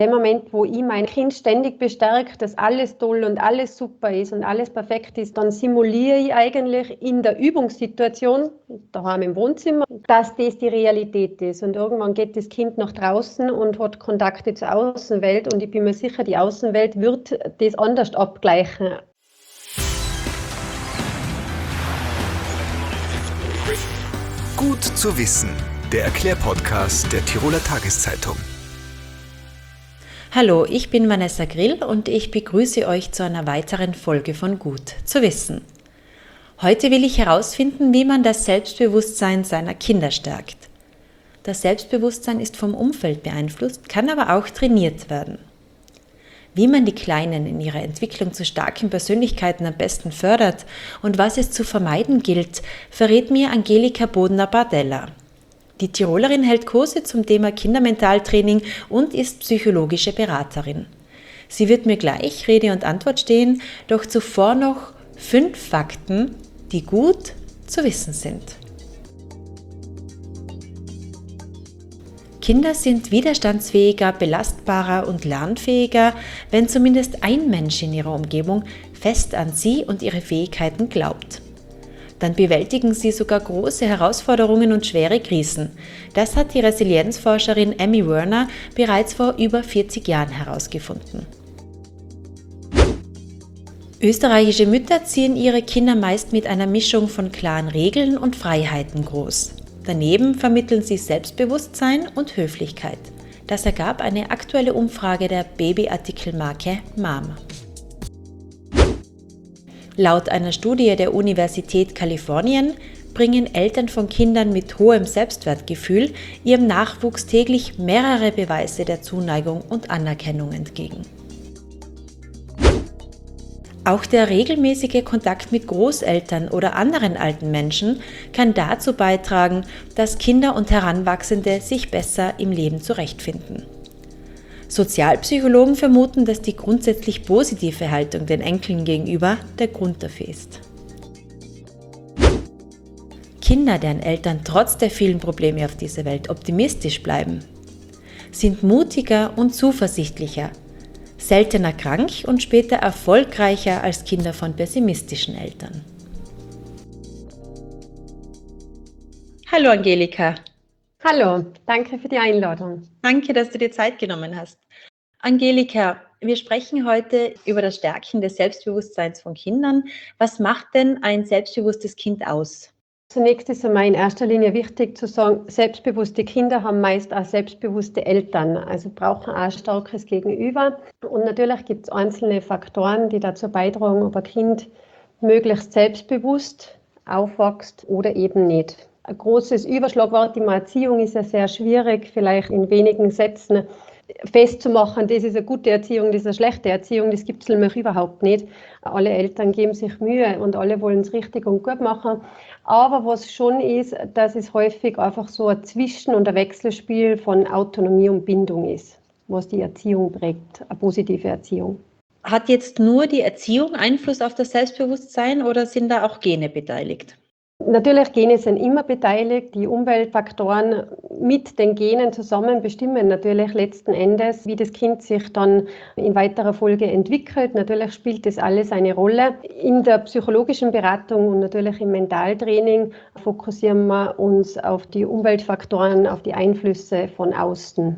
Im Moment, wo ich mein Kind ständig bestärke, dass alles toll und alles super ist und alles perfekt ist, dann simuliere ich eigentlich in der Übungssituation, daheim im Wohnzimmer, dass das die Realität ist. Und irgendwann geht das Kind nach draußen und hat Kontakte zur Außenwelt. Und ich bin mir sicher, die Außenwelt wird das anders abgleichen. Gut zu wissen, der Erklärpodcast der Tiroler Tageszeitung. Hallo, ich bin Vanessa Grill und ich begrüße euch zu einer weiteren Folge von Gut zu wissen. Heute will ich herausfinden, wie man das Selbstbewusstsein seiner Kinder stärkt. Das Selbstbewusstsein ist vom Umfeld beeinflusst, kann aber auch trainiert werden. Wie man die Kleinen in ihrer Entwicklung zu starken Persönlichkeiten am besten fördert und was es zu vermeiden gilt, verrät mir Angelika Bodner-Bardella. Die Tirolerin hält Kurse zum Thema Kindermentaltraining und ist psychologische Beraterin. Sie wird mir gleich Rede und Antwort stehen, doch zuvor noch 5 Fakten, die gut zu wissen sind. Kinder sind widerstandsfähiger, belastbarer und lernfähiger, wenn zumindest ein Mensch in ihrer Umgebung fest an sie und ihre Fähigkeiten glaubt. Dann bewältigen sie sogar große Herausforderungen und schwere Krisen. Das hat die Resilienzforscherin Emmy Werner bereits vor über 40 Jahren herausgefunden. Österreichische Mütter ziehen ihre Kinder meist mit einer Mischung von klaren Regeln und Freiheiten groß. Daneben vermitteln sie Selbstbewusstsein und Höflichkeit. Das ergab eine aktuelle Umfrage der Babyartikelmarke Mom. Laut einer Studie der Universität Kalifornien bringen Eltern von Kindern mit hohem Selbstwertgefühl ihrem Nachwuchs täglich mehrere Beweise der Zuneigung und Anerkennung entgegen. Auch der regelmäßige Kontakt mit Großeltern oder anderen alten Menschen kann dazu beitragen, dass Kinder und Heranwachsende sich besser im Leben zurechtfinden. Sozialpsychologen vermuten, dass die grundsätzlich positive Haltung den Enkeln gegenüber der Grund dafür ist. Kinder, deren Eltern trotz der vielen Probleme auf dieser Welt optimistisch bleiben, sind mutiger und zuversichtlicher, seltener krank und später erfolgreicher als Kinder von pessimistischen Eltern. Hallo Angelika. Hallo, danke für die Einladung. Danke, dass du dir Zeit genommen hast. Angelika, wir sprechen heute über das Stärken des Selbstbewusstseins von Kindern. Was macht denn ein selbstbewusstes Kind aus? Zunächst ist einmal in erster Linie wichtig zu sagen, selbstbewusste Kinder haben meist auch selbstbewusste Eltern, also brauchen auch ein starkes Gegenüber. Und natürlich gibt es einzelne Faktoren, die dazu beitragen, ob ein Kind möglichst selbstbewusst aufwächst oder eben nicht. Ein großes Überschlagwort im Erziehung ist ja sehr schwierig, vielleicht in wenigen Sätzen festzumachen, das ist eine gute Erziehung, das ist eine schlechte Erziehung, das gibt es nämlich überhaupt nicht. Alle Eltern geben sich Mühe und alle wollen es richtig und gut machen. Aber was schon ist, dass es häufig einfach so ein Zwischen- und ein Wechselspiel von Autonomie und Bindung ist, was die Erziehung prägt, eine positive Erziehung. Hat jetzt nur die Erziehung Einfluss auf das Selbstbewusstsein oder sind da auch Gene beteiligt? Natürlich, Gene sind immer beteiligt. Die Umweltfaktoren mit den Genen zusammen bestimmen natürlich letzten Endes, wie das Kind sich dann in weiterer Folge entwickelt. Natürlich spielt das alles eine Rolle. In der psychologischen Beratung und natürlich im Mentaltraining fokussieren wir uns auf die Umweltfaktoren, auf die Einflüsse von außen.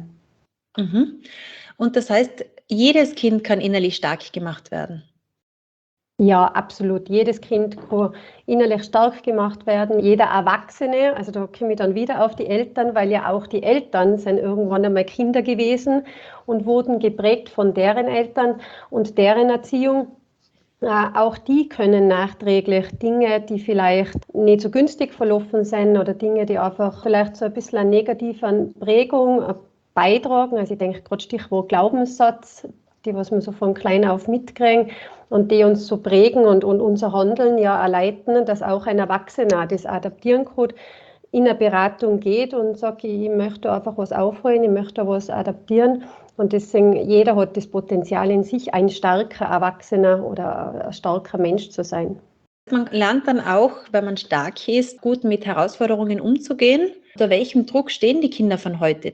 Und das heißt, jedes Kind kann innerlich stark gemacht werden? Ja, absolut. Jedes Kind kann innerlich stark gemacht werden. Jeder Erwachsene, also da komme ich dann wieder auf die Eltern, weil ja auch die Eltern sind irgendwann einmal Kinder gewesen und wurden geprägt von deren Eltern und deren Erziehung. Auch die können nachträglich Dinge, die vielleicht nicht so günstig verlaufen sind oder Dinge, die einfach vielleicht so ein bisschen eine negative Prägung beitragen. Also ich denke gerade Stichwort Glaubenssatz, die was wir so von klein auf mitkriegen und die uns so prägen und unser Handeln ja erleiten, dass auch ein Erwachsener das adaptieren kann, in eine Beratung geht und sagt, ich möchte einfach was aufholen, ich möchte was adaptieren. Und deswegen, jeder hat das Potenzial in sich, ein starker Erwachsener oder ein starker Mensch zu sein. Man lernt dann auch, wenn man stark ist, gut mit Herausforderungen umzugehen. Unter welchem Druck stehen die Kinder von heute denn?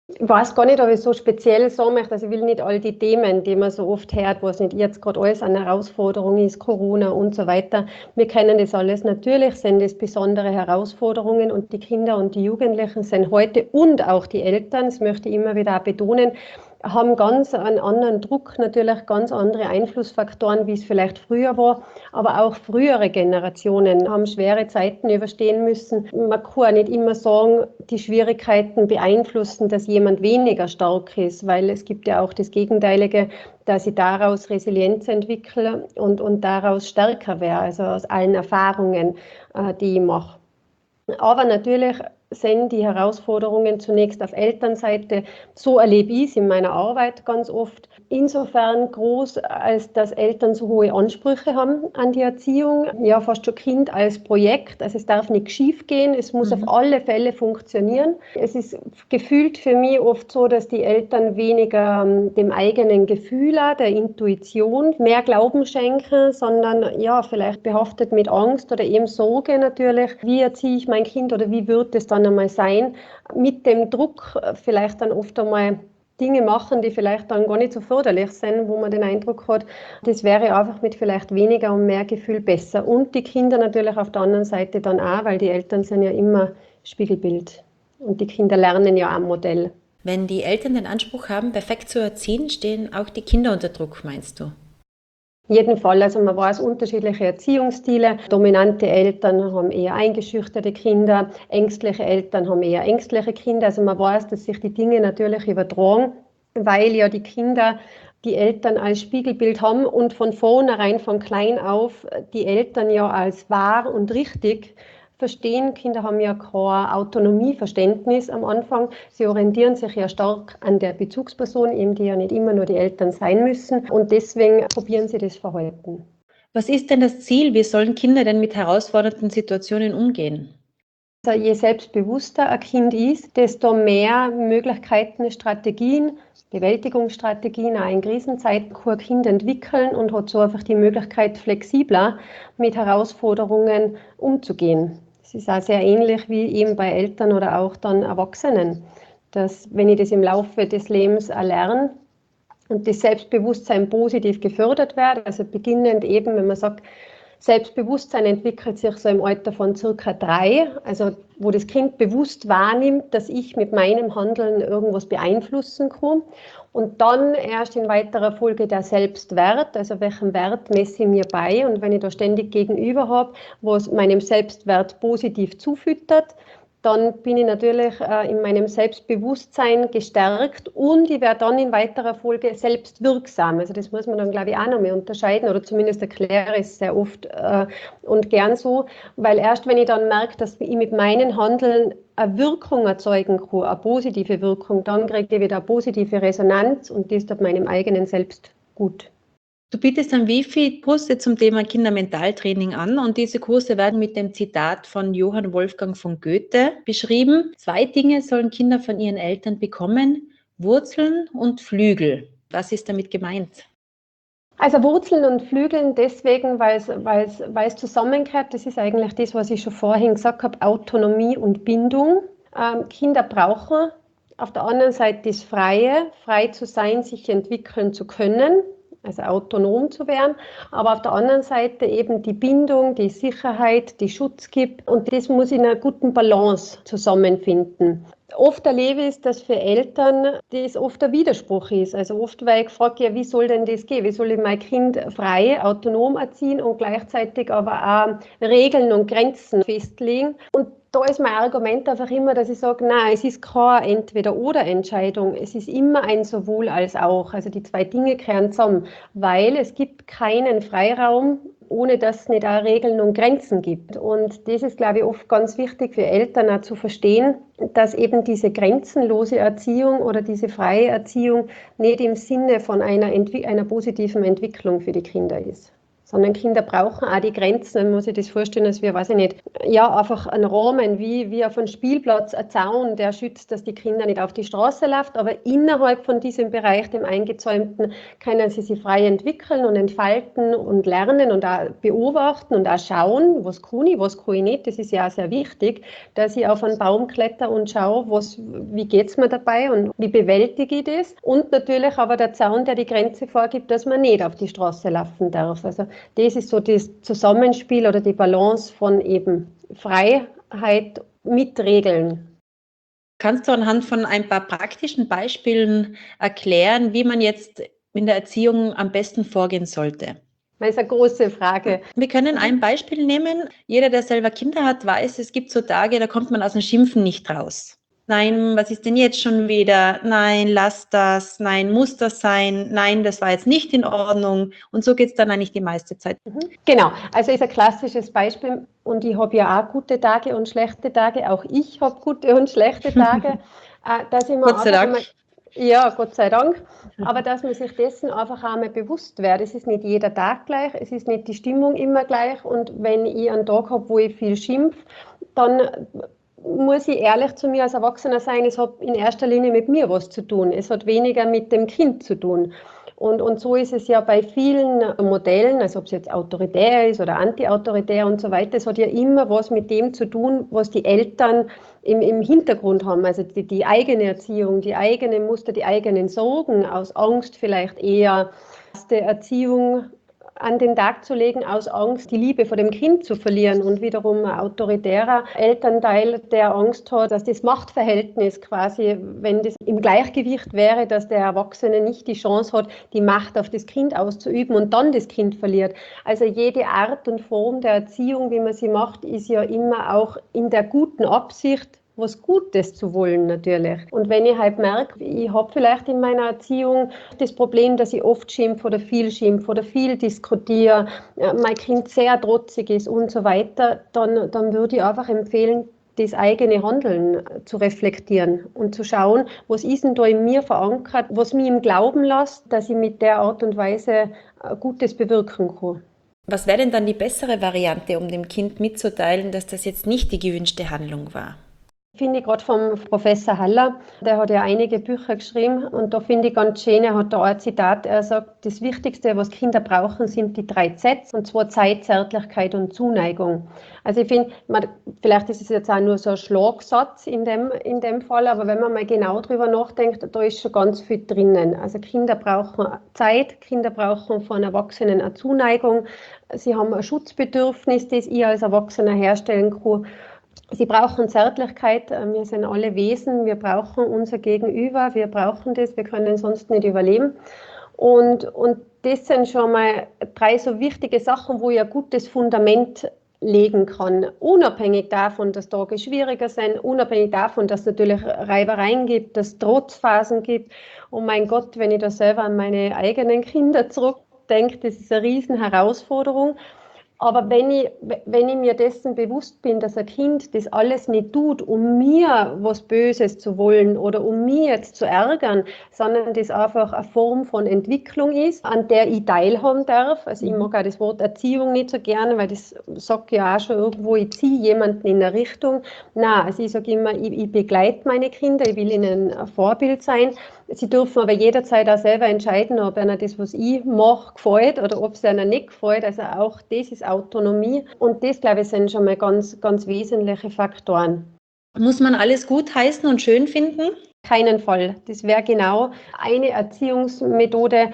Ich weiß gar nicht, ob ich so speziell sagen möchte, also ich will nicht all die Themen, die man so oft hört, was nicht jetzt gerade alles eine Herausforderung ist, Corona und so weiter. Wir kennen das alles. Natürlich sind es besondere Herausforderungen und die Kinder und die Jugendlichen sind heute und auch die Eltern, das möchte ich immer wieder auch betonen, haben ganz einen anderen Druck, natürlich ganz andere Einflussfaktoren, wie es vielleicht früher war. Aber auch frühere Generationen haben schwere Zeiten überstehen müssen. Man kann nicht immer sagen, die Schwierigkeiten beeinflussen, dass jemand weniger stark ist, weil es gibt ja auch das Gegenteilige, dass ich daraus Resilienz entwickle und daraus stärker wäre, also aus allen Erfahrungen, die ich mache. Aber natürlich sind die Herausforderungen zunächst auf Elternseite, so erlebe ich es in meiner Arbeit ganz oft, insofern groß, als dass Eltern so hohe Ansprüche haben an die Erziehung, ja fast schon Kind als Projekt, also es darf nicht schief gehen, es muss auf alle Fälle funktionieren. Es ist gefühlt für mich oft so, dass die Eltern weniger dem eigenen Gefühl, der Intuition mehr Glauben schenken, sondern ja vielleicht behaftet mit Angst oder eben Sorge natürlich, wie erziehe ich mein Kind oder wie wird es dann einmal sein, mit dem Druck vielleicht dann oft einmal Dinge machen, die vielleicht dann gar nicht so förderlich sind, wo man den Eindruck hat, das wäre einfach mit vielleicht weniger und mehr Gefühl besser. Und die Kinder natürlich auf der anderen Seite dann auch, weil die Eltern sind ja immer Spiegelbild und die Kinder lernen ja am Modell. Wenn die Eltern den Anspruch haben, perfekt zu erziehen, stehen auch die Kinder unter Druck, meinst du? Jeden Fall, also man weiß unterschiedliche Erziehungsstile. Dominante Eltern haben eher eingeschüchterte Kinder, ängstliche Eltern haben eher ängstliche Kinder. Also man weiß, dass sich die Dinge natürlich übertragen, weil ja die Kinder die Eltern als Spiegelbild haben und von vornherein, von klein auf, die Eltern ja als wahr und richtig verstehen. Kinder haben ja kein Autonomieverständnis am Anfang. Sie orientieren sich ja stark an der Bezugsperson, eben die ja nicht immer nur die Eltern sein müssen. Und deswegen probieren sie das Verhalten. Was ist denn das Ziel? Wie sollen Kinder denn mit herausfordernden Situationen umgehen? Also je selbstbewusster ein Kind ist, desto mehr Möglichkeiten, Strategien, Bewältigungsstrategien auch in Krisenzeiten kann ein Kind entwickeln und hat so einfach die Möglichkeit, flexibler mit Herausforderungen umzugehen. Es ist auch sehr ähnlich wie eben bei Eltern oder auch dann Erwachsenen, dass wenn ich das im Laufe des Lebens erlerne und das Selbstbewusstsein positiv gefördert wird, also beginnend eben, wenn man sagt, Selbstbewusstsein entwickelt sich so im Alter von circa 3, also wo das Kind bewusst wahrnimmt, dass ich mit meinem Handeln irgendwas beeinflussen kann. Und dann erst in weiterer Folge der Selbstwert, also welchen Wert messe ich mir bei. Und wenn ich da ständig gegenüber habe, was meinem Selbstwert positiv zufüttert, dann bin ich natürlich in meinem Selbstbewusstsein gestärkt und ich werde dann in weiterer Folge selbstwirksam. Also das muss man dann, glaube ich, auch noch mehr unterscheiden oder zumindest erkläre ich es sehr oft und gern so, weil erst wenn ich dann merke, dass ich mit meinen Handeln eine Wirkung erzeugen kann, eine positive Wirkung, dann kriege ich wieder eine positive Resonanz und das tut meinem eigenen Selbst gut. Du bietest dann wie viele Kurse zum Thema Kindermentaltraining an und diese Kurse werden mit dem Zitat von Johann Wolfgang von Goethe beschrieben. 2 Dinge sollen Kinder von ihren Eltern bekommen: Wurzeln und Flügel. Was ist damit gemeint? Also Wurzeln und Flügeln deswegen, weil es zusammengehört. Das ist eigentlich das, was ich schon vorhin gesagt habe, Autonomie und Bindung. Kinder brauchen auf der anderen Seite das Freie, frei zu sein, sich entwickeln zu können, also autonom zu werden, aber auf der anderen Seite eben die Bindung, die Sicherheit, die Schutz gibt und das muss in einer guten Balance zusammenfinden. Oft erlebe ich, dass für Eltern das oft ein Widerspruch ist. Also oft, weil ich frage, ja, wie soll denn das gehen? Wie soll ich mein Kind frei, autonom erziehen und gleichzeitig aber auch Regeln und Grenzen festlegen? Und da ist mein Argument einfach immer, dass ich sage, nein, es ist keine Entweder-oder-Entscheidung. Es ist immer ein sowohl als auch. Also die 2 Dinge gehören zusammen, weil es gibt keinen Freiraum, ohne dass es nicht auch Regeln und Grenzen gibt. Und das ist, glaube ich, oft ganz wichtig für Eltern auch zu verstehen, dass eben diese grenzenlose Erziehung oder diese freie Erziehung nicht im Sinne von einer positiven Entwicklung für die Kinder ist. sondern Kinder brauchen auch die Grenzen. Man muss sich das vorstellen, dass wir, weiß ich nicht, ja, einfach einen Rahmen, wie auf einem Spielplatz, ein Zaun, der schützt, dass die Kinder nicht auf die Straße laufen, aber innerhalb von diesem Bereich, dem Eingezäunten, können sie sich frei entwickeln und entfalten und lernen und auch beobachten und auch schauen, was kann ich nicht. Das ist ja auch sehr wichtig, dass ich auf einen Baum kletter und schaue, wie geht es mir dabei und wie bewältige ich das. Und natürlich aber der Zaun, der die Grenze vorgibt, dass man nicht auf die Straße laufen darf. Also das ist so das Zusammenspiel oder die Balance von eben Freiheit mit Regeln. Kannst du anhand von ein paar praktischen Beispielen erklären, wie man jetzt in der Erziehung am besten vorgehen sollte? Das ist eine große Frage. Wir können ein Beispiel nehmen. Jeder, der selber Kinder hat, weiß, es gibt so Tage, da kommt man aus dem Schimpfen nicht raus. Nein, was ist denn jetzt schon wieder? Nein, lass das. Nein, muss das sein? Nein, das war jetzt nicht in Ordnung. Und so geht es dann eigentlich die meiste Zeit. Genau, also ist ein klassisches Beispiel und ich habe ja auch gute Tage und schlechte Tage. Auch ich habe gute und schlechte Tage. Dass ich mir Gott sei Dank. Ja, Gott sei Dank. Aber dass man sich dessen einfach einmal bewusst wird. Es ist nicht jeder Tag gleich, es ist nicht die Stimmung immer gleich. Und wenn ich einen Tag habe, wo ich viel schimpf, dann muss ich ehrlich zu mir als Erwachsener sein, es hat in erster Linie mit mir was zu tun. Es hat weniger mit dem Kind zu tun. Und so ist es ja bei vielen Modellen, also ob es jetzt autoritär ist oder anti-autoritär und so weiter, es hat ja immer was mit dem zu tun, was die Eltern im Hintergrund haben. Also die eigene Erziehung, die eigenen Muster, die eigenen Sorgen, aus Angst vielleicht eher die Erziehung an den Tag zu legen, aus Angst, die Liebe vor dem Kind zu verlieren und wiederum ein autoritärer Elternteil, der Angst hat, dass das Machtverhältnis quasi, wenn das im Gleichgewicht wäre, dass der Erwachsene nicht die Chance hat, die Macht auf das Kind auszuüben und dann das Kind verliert. Also jede Art und Form der Erziehung, wie man sie macht, ist ja immer auch in der guten Absicht, was Gutes zu wollen natürlich. Und wenn ich halt merke, ich habe vielleicht in meiner Erziehung das Problem, dass ich oft schimpfe oder viel diskutiere, mein Kind sehr trotzig ist und so weiter, dann würde ich einfach empfehlen, das eigene Handeln zu reflektieren und zu schauen, was ist denn da in mir verankert, was mich im Glauben lässt, dass ich mit der Art und Weise Gutes bewirken kann. Was wäre denn dann die bessere Variante, um dem Kind mitzuteilen, dass das jetzt nicht die gewünschte Handlung war? Finde ich gerade vom Professor Haller, der hat ja einige Bücher geschrieben und da finde ich ganz schön, er hat da ein Zitat, er sagt, das Wichtigste, was Kinder brauchen, sind die 3 Zs, und zwar Zeit, Zärtlichkeit und Zuneigung. Also ich finde, vielleicht ist es jetzt auch nur so ein Schlagsatz in dem Fall, aber wenn man mal genau drüber nachdenkt, da ist schon ganz viel drinnen. Also Kinder brauchen Zeit, Kinder brauchen von Erwachsenen eine Zuneigung, sie haben ein Schutzbedürfnis, das ich als Erwachsener herstellen kann. Sie brauchen Zärtlichkeit, wir sind alle Wesen, wir brauchen unser Gegenüber, wir brauchen das, wir können sonst nicht überleben. Und das sind schon mal 3 so wichtige Sachen, wo ich ein gutes Fundament legen kann, unabhängig davon, dass Tage schwieriger sind, unabhängig davon, dass es natürlich Reibereien gibt, dass es Trotzphasen gibt. Oh mein Gott, wenn ich da selber an meine eigenen Kinder zurückdenke, das ist eine riesen Herausforderung. Aber wenn ich mir dessen bewusst bin, dass ein Kind das alles nicht tut, um mir was Böses zu wollen oder um mich jetzt zu ärgern, sondern das einfach eine Form von Entwicklung ist, an der ich teilhaben darf. Also ich mag auch das Wort Erziehung nicht so gerne, weil das sagt ja auch schon irgendwo, ich ziehe jemanden in eine Richtung. Nein, also ich sage immer, ich begleite meine Kinder, ich will ihnen ein Vorbild sein. Sie dürfen aber jederzeit auch selber entscheiden, ob ihnen das, was ich mache, gefällt oder ob es ihnen nicht gefällt. Also auch das ist Autonomie. Und das, glaube ich, sind schon mal ganz, ganz wesentliche Faktoren. Muss man alles gut heißen und schön finden? Keinen Fall. Das wäre genau eine Erziehungsmethode,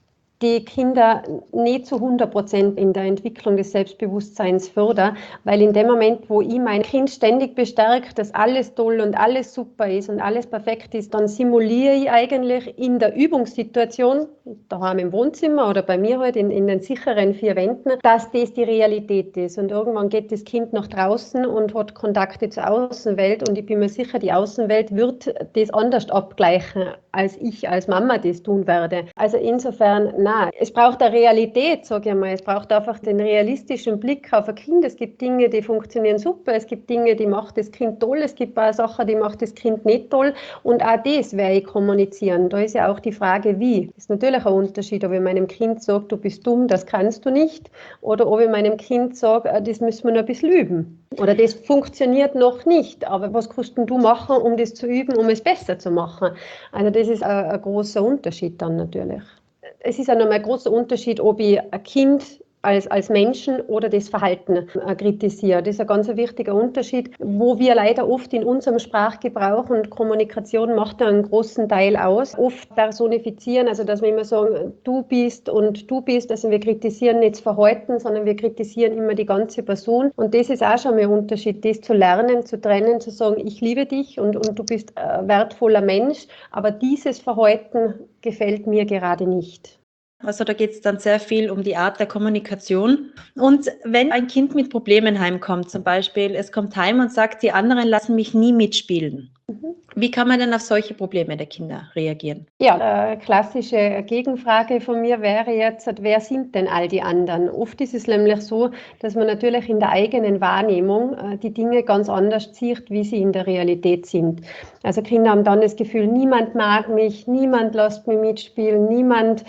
die Kinder nicht zu 100% in der Entwicklung des Selbstbewusstseins fördert, weil in dem Moment, wo ich mein Kind ständig bestärke, dass alles toll und alles super ist und alles perfekt ist, dann simuliere ich eigentlich in der Übungssituation, daheim im Wohnzimmer oder bei mir halt in den sicheren 4 Wänden, dass das die Realität ist. Und irgendwann geht das Kind nach draußen und hat Kontakte zur Außenwelt und ich bin mir sicher, die Außenwelt wird das anders abgleichen, als ich als Mama das tun werde. Also insofern, nein. Es braucht eine Realität, sage ich mal. Es braucht einfach den realistischen Blick auf ein Kind. Es gibt Dinge, die funktionieren super. Es gibt Dinge, die macht das Kind toll. Es gibt auch Sachen, die macht das Kind nicht toll. Und auch das werde ich kommunizieren. Da ist ja auch die Frage, wie. Das ist natürlich ein Unterschied, ob ich meinem Kind sage, du bist dumm, das kannst du nicht. Oder ob ich meinem Kind sage, das müssen wir noch ein bisschen üben. Oder das funktioniert noch nicht. Aber was kannst du machen, um das zu üben, um es besser zu machen? Also das ist ein großer Unterschied dann natürlich. Es ist auch nochmal ein großer Unterschied, ob ich ein Kind als Menschen oder das Verhalten kritisiere. Das ist ein ganz wichtiger Unterschied, wo wir leider oft in unserem Sprachgebrauch und Kommunikation macht da einen großen Teil aus. Oft personifizieren, also dass wir immer sagen, du bist und du bist. Also wir kritisieren nicht das Verhalten, sondern wir kritisieren immer die ganze Person. Und das ist auch schon mal ein Unterschied, das zu lernen, zu trennen, zu sagen, ich liebe dich und du bist ein wertvoller Mensch, aber dieses Verhalten gefällt mir gerade nicht. Also da geht es dann sehr viel um die Art der Kommunikation. Und wenn ein Kind mit Problemen heimkommt, zum Beispiel, es kommt heim und sagt, die anderen lassen mich nie mitspielen. Wie kann man denn auf solche Probleme der Kinder reagieren? Ja, eine klassische Gegenfrage von mir wäre jetzt, wer sind denn all die anderen? Oft ist es nämlich so, dass man natürlich in der eigenen Wahrnehmung die Dinge ganz anders sieht, wie sie in der Realität sind. Also Kinder haben dann das Gefühl, niemand mag mich, niemand lässt mich mitspielen, niemand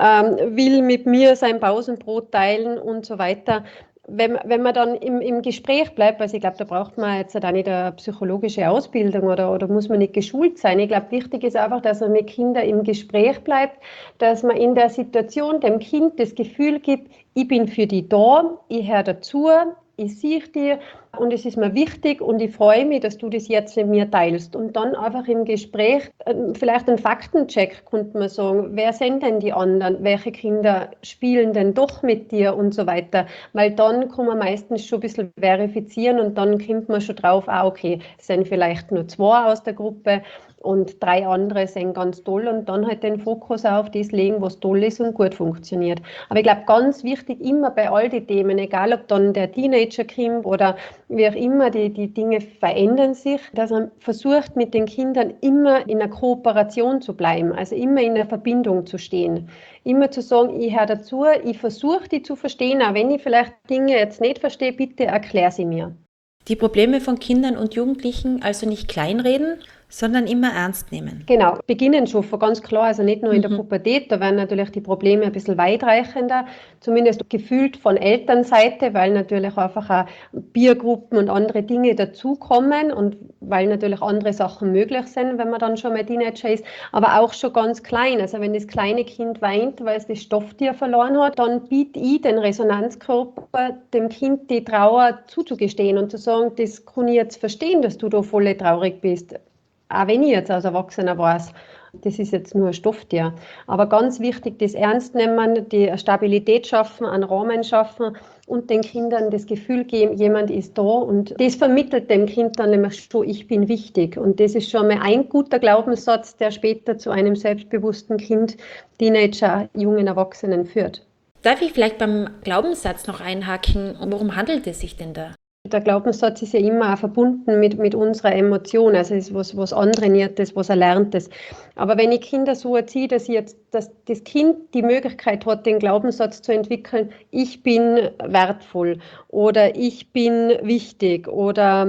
will mit mir sein Pausenbrot teilen und so weiter. Wenn man dann im Gespräch bleibt, also ich glaube, da braucht man jetzt auch nicht eine psychologische Ausbildung oder muss man nicht geschult sein. Ich glaube, wichtig ist einfach, dass man mit Kindern im Gespräch bleibt, dass man in der Situation dem Kind das Gefühl gibt, ich bin für dich da, ich höre dazu, ich sehe dich und es ist mir wichtig und ich freue mich, dass du das jetzt mit mir teilst. Und dann einfach im Gespräch vielleicht einen Faktencheck, könnte man sagen, wer sind denn die anderen, welche Kinder spielen denn doch mit dir und so weiter. Weil dann kann man meistens schon ein bisschen verifizieren und dann kommt man schon drauf, okay, es sind vielleicht nur 2 aus der Gruppe und 3 andere sind ganz toll und dann halt den Fokus auf das legen, was toll ist und gut funktioniert. Aber ich glaube, ganz wichtig immer bei all den Themen, egal ob dann der Teenager kommt oder wie auch immer, die Dinge verändern sich, dass man versucht, mit den Kindern immer in einer Kooperation zu bleiben, also immer in einer Verbindung zu stehen. Immer zu sagen, ich höre dazu, ich versuche die zu verstehen, auch wenn ich vielleicht Dinge jetzt nicht verstehe, bitte erklär sie mir. Die Probleme von Kindern und Jugendlichen also nicht kleinreden, sondern immer ernst nehmen. Genau, beginnen schon von ganz klar, also nicht nur in der Pubertät, da werden natürlich die Probleme ein bisschen weitreichender, zumindest gefühlt von Elternseite, weil natürlich einfach auch Peergruppen und andere Dinge dazukommen und weil natürlich andere Sachen möglich sind, wenn man dann schon mal Teenager ist, aber auch schon ganz klein, also wenn das kleine Kind weint, weil es das Stofftier verloren hat, dann biete ich den Resonanzkörper dem Kind die Trauer zuzugestehen und zu sagen, das kann ich jetzt verstehen, dass du da voll traurig bist. Auch wenn ich jetzt als Erwachsener weiß, das ist jetzt nur ein Stofftier. Aber ganz wichtig, das Ernst nehmen, die Stabilität schaffen, einen Rahmen schaffen und den Kindern das Gefühl geben, jemand ist da. Und das vermittelt dem Kind dann nämlich schon, ich bin wichtig. Und das ist schon mal ein guter Glaubenssatz, der später zu einem selbstbewussten Kind, Teenager, jungen Erwachsenen führt. Darf ich vielleicht beim Glaubenssatz noch einhaken? Worum handelt es sich denn da? Der Glaubenssatz ist ja immer auch verbunden mit unserer Emotion, also es ist was Antrainiertes, was Erlerntes. Aber wenn ich Kinder so erziehe, dass das Kind die Möglichkeit hat, den Glaubenssatz zu entwickeln, ich bin wertvoll oder ich bin wichtig oder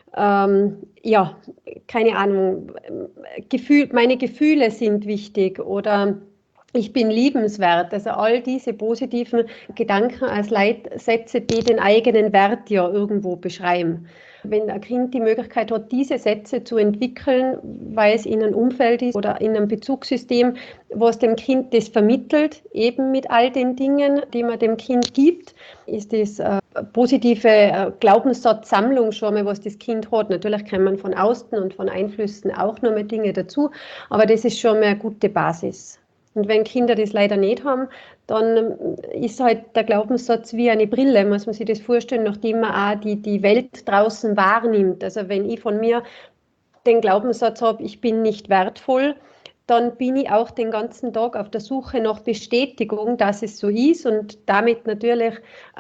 ja, keine Ahnung, meine Gefühle sind wichtig oder ich bin liebenswert, also all diese positiven Gedanken als Leitsätze, die den eigenen Wert ja irgendwo beschreiben. Wenn ein Kind die Möglichkeit hat, diese Sätze zu entwickeln, weil es in einem Umfeld ist oder in einem Bezugssystem, was dem Kind das vermittelt, eben mit all den Dingen, die man dem Kind gibt, ist das eine positive Glaubenssatzsammlung schon mal, was das Kind hat. Natürlich kann man von außen und von Einflüssen auch noch mal Dinge dazu, aber das ist schon mal eine gute Basis. Und wenn Kinder das leider nicht haben, dann ist halt der Glaubenssatz wie eine Brille, muss man sich das vorstellen, nachdem man auch die Welt draußen wahrnimmt. Also wenn ich von mir den Glaubenssatz habe, ich bin nicht wertvoll, dann bin ich auch den ganzen Tag auf der Suche nach Bestätigung, dass es so ist und damit natürlich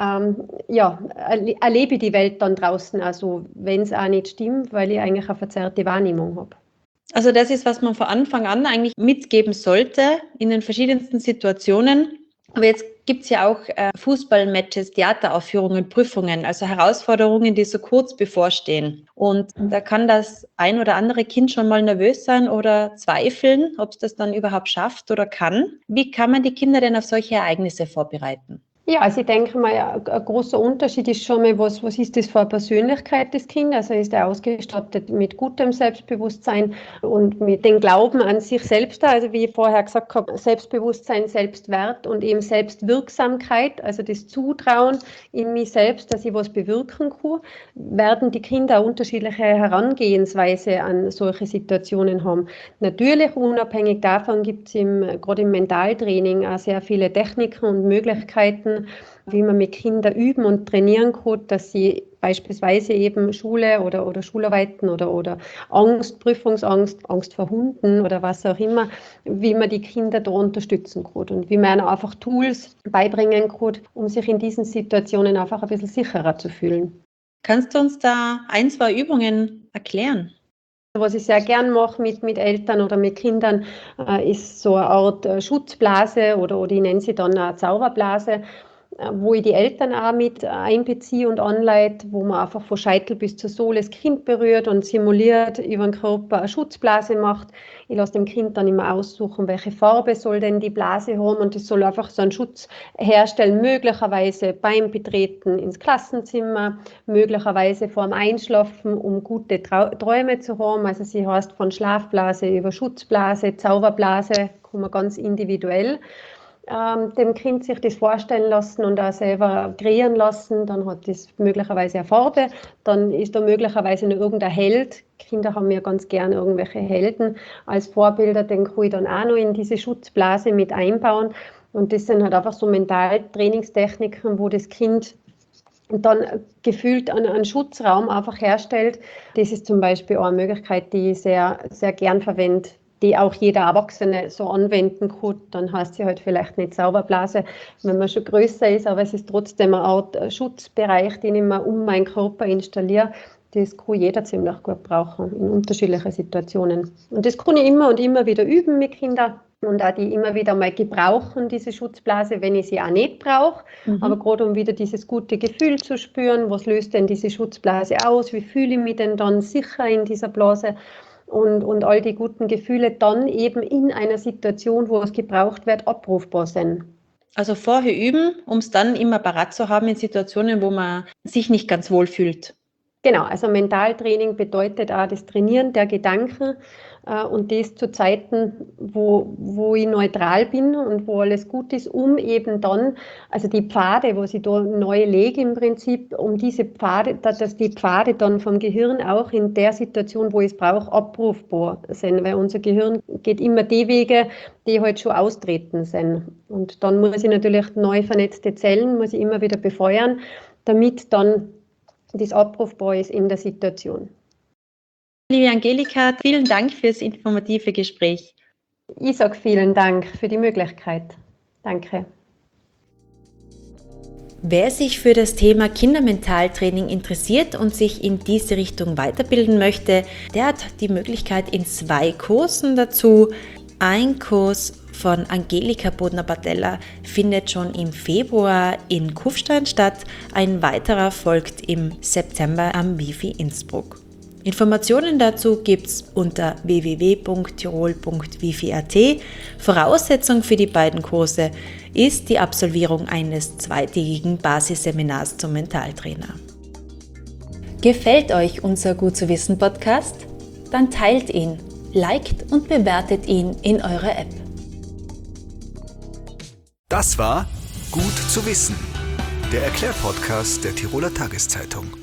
erlebe ich die Welt dann draußen, also wenn es auch nicht stimmt, weil ich eigentlich eine verzerrte Wahrnehmung habe. Also das ist, was man von Anfang an eigentlich mitgeben sollte in den verschiedensten Situationen. Aber jetzt gibt es ja auch Fußballmatches, Theateraufführungen, Prüfungen, also Herausforderungen, die so kurz bevorstehen. Und da kann das ein oder andere Kind schon mal nervös sein oder zweifeln, ob es das dann überhaupt schafft oder kann. Wie kann man die Kinder denn auf solche Ereignisse vorbereiten? Ja, also ich denke mal, ein großer Unterschied ist schon mal, was ist das für eine Persönlichkeit des Kindes? Also ist er ausgestattet mit gutem Selbstbewusstsein und mit dem Glauben an sich selbst, also wie ich vorher gesagt habe, Selbstbewusstsein, Selbstwert und eben Selbstwirksamkeit, also das Zutrauen in mich selbst, dass ich was bewirken kann, werden die Kinder eine unterschiedliche Herangehensweise an solche Situationen haben. Natürlich, unabhängig davon gibt es gerade im Mentaltraining auch sehr viele Techniken und Möglichkeiten, wie man mit Kindern üben und trainieren kann, dass sie beispielsweise eben Schule oder Schularbeiten oder Angst, Prüfungsangst, Angst vor Hunden oder was auch immer, wie man die Kinder da unterstützen kann und wie man ihnen einfach Tools beibringen kann, um sich in diesen Situationen einfach ein bisschen sicherer zu fühlen. Kannst du uns da 1, 2 Übungen erklären? Was ich sehr gern mache mit Eltern oder mit Kindern, ist so eine Art Schutzblase oder ich nenne sie dann eine Zauberblase, wo ich die Eltern auch mit einbeziehe und anleite, wo man einfach von Scheitel bis zur Sohle das Kind berührt und simuliert über den Körper eine Schutzblase macht. Ich lasse dem Kind dann immer aussuchen, welche Farbe soll denn die Blase haben und es soll einfach so einen Schutz herstellen, möglicherweise beim Betreten ins Klassenzimmer, möglicherweise vor dem Einschlafen, um gute Träume zu haben. Also sie heißt von Schlafblase über Schutzblase, Zauberblase, kann man ganz individuell dem Kind sich das vorstellen lassen und auch selber kreieren lassen, dann hat das möglicherweise eine Farbe, dann ist da möglicherweise noch irgendein Held. Kinder haben ja ganz gern irgendwelche Helden als Vorbilder, den kann ich dann auch noch in diese Schutzblase mit einbauen und das sind halt einfach so Mentaltrainingstechniken, wo das Kind dann gefühlt einen Schutzraum einfach herstellt. Das ist zum Beispiel auch eine Möglichkeit, die ich sehr, sehr gern verwende, die auch jeder Erwachsene so anwenden kann, dann heißt sie halt vielleicht nicht Zauberblase, wenn man schon größer ist, aber es ist trotzdem eine Art Schutzbereich, den ich mir um meinen Körper installiere. Das kann jeder ziemlich gut brauchen in unterschiedlichen Situationen. Und das kann ich immer und immer wieder üben mit Kindern und auch die immer wieder mal gebrauchen, diese Schutzblase, wenn ich sie auch nicht brauche. Aber gerade um wieder dieses gute Gefühl zu spüren, was löst denn diese Schutzblase aus, wie fühle ich mich denn dann sicher in dieser Blase? Und all die guten Gefühle dann eben in einer Situation, wo es gebraucht wird, abrufbar sind. Also vorher üben, um es dann immer parat zu haben in Situationen, wo man sich nicht ganz wohl fühlt. Genau, also Mentaltraining bedeutet auch das Trainieren der Gedanken und das zu Zeiten, wo ich neutral bin und wo alles gut ist, um eben dann, also die Pfade, wo ich da neu lege im Prinzip, um diese Pfade, dass die Pfade dann vom Gehirn auch in der Situation, wo ich es brauche, abrufbar sind, weil unser Gehirn geht immer die Wege, die halt schon austreten sind. Und dann muss ich natürlich neu vernetzte Zellen, muss ich immer wieder befeuern, damit dann das abrufbar ist in der Situation. Liebe Angelika, vielen Dank fürs informative Gespräch. Ich sage vielen Dank für die Möglichkeit. Danke. Wer sich für das Thema Kindermentaltraining interessiert und sich in diese Richtung weiterbilden möchte, der hat die Möglichkeit in 2 Kursen dazu. Ein Kurs von Angelika Bodner-Bartella findet schon im Februar in Kufstein statt. Ein weiterer folgt im September am Wifi Innsbruck. Informationen dazu gibt's unter www.tirol.wifi.at. Voraussetzung für die beiden Kurse ist die Absolvierung eines 2-tägigen Basisseminars zum Mentaltrainer. Gefällt euch unser Gut zu wissen Podcast? Dann teilt ihn, liked und bewertet ihn in eurer App. Das war Gut zu wissen, der Erklärpodcast der Tiroler Tageszeitung.